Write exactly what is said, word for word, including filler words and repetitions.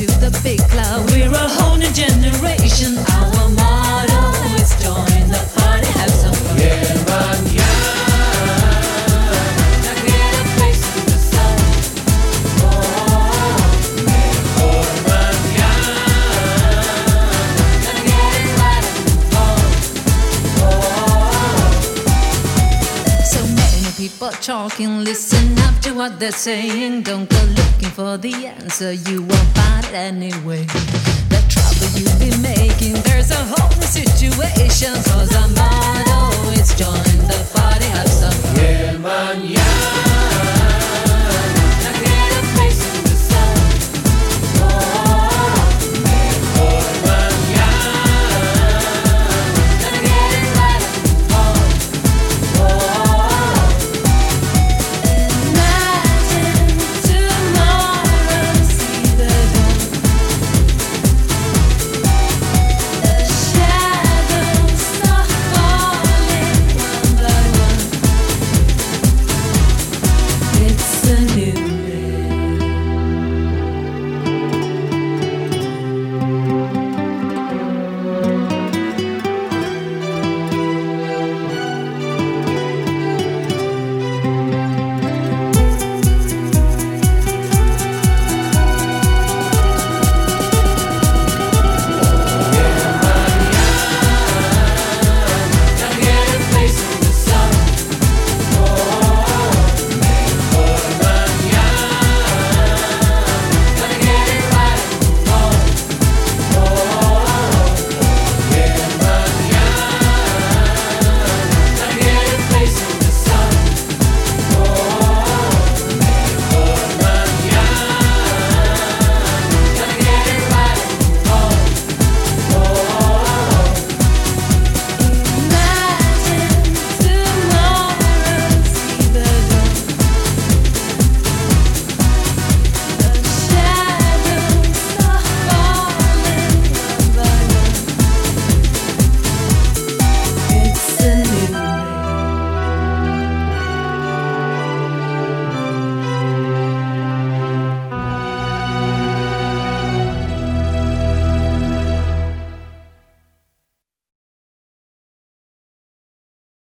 to the big club. We're a whole new generation. Our motto is join the party, have some fun. Yeah, mañana. Get a place to the sun. Oh, Mejor mañana. get it right and oh. So many people talking, listen up to what they're saying. Don't go looking for the answer, you won't find it anyway. The trouble you'll be making, there's a whole new situation. Cause our motto is join the party, have some fun. Y el mañana.